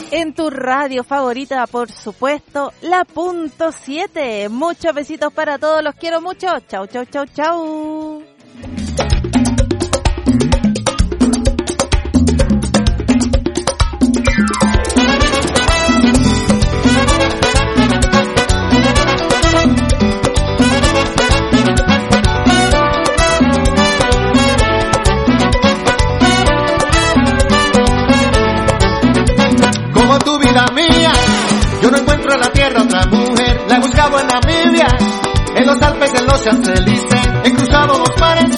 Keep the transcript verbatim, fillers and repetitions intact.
En tu radio favorita, por supuesto, la punto siete. Muchos besitos para todos, los quiero mucho. Chau, chau, chau, chau. Yo no encuentro en la tierra otra mujer, la he buscado en Namibia, en los Alpes, en los Champs-Élysées, he cruzado los mares.